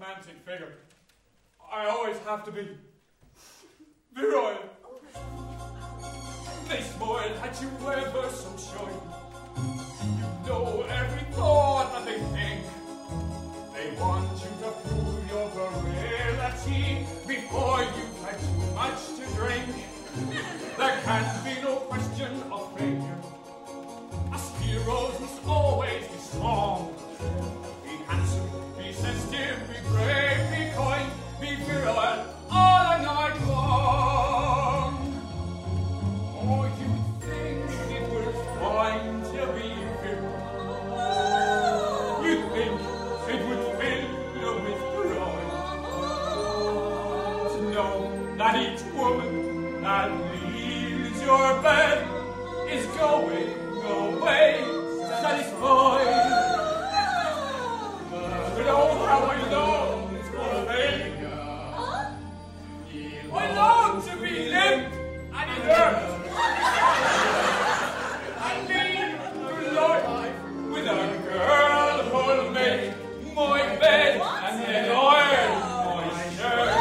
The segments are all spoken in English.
romantic figure. I always have to be virile. They spoil that you ever so shy. You know every thought that they think. They want you to prove your virility before you've had too much to drink. There can be no question of failure. Us heroes must always be strong. Be handsome, be sensitive, be brave, be kind, be virile all the night long. Oh, you think it was fine to be virile? You think it would fill you with pride to know that each woman that leaves your bed is going away satisfied. But oh, how I long for failure. I long to be limp and inert. I need to life with a girl who'll make my bed and then iron my shirt.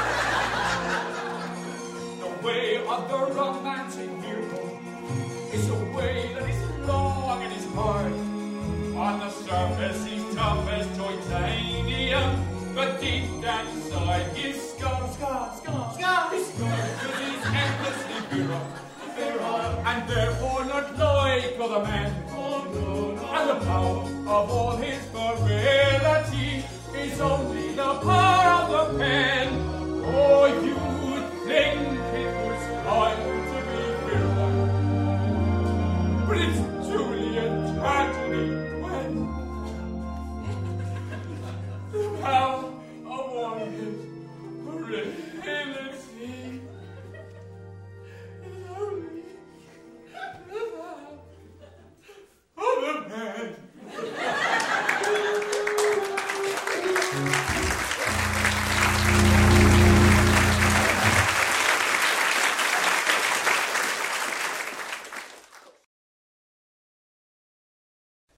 The way of the romantic hero is a way that is long and is hard. On the surface he's tough as titanium, but deep down inside he's scarred. He's scarred because he's endlessly virile, and therefore not like other men. And the power of all his virility is only the power of the pen. Oh, you think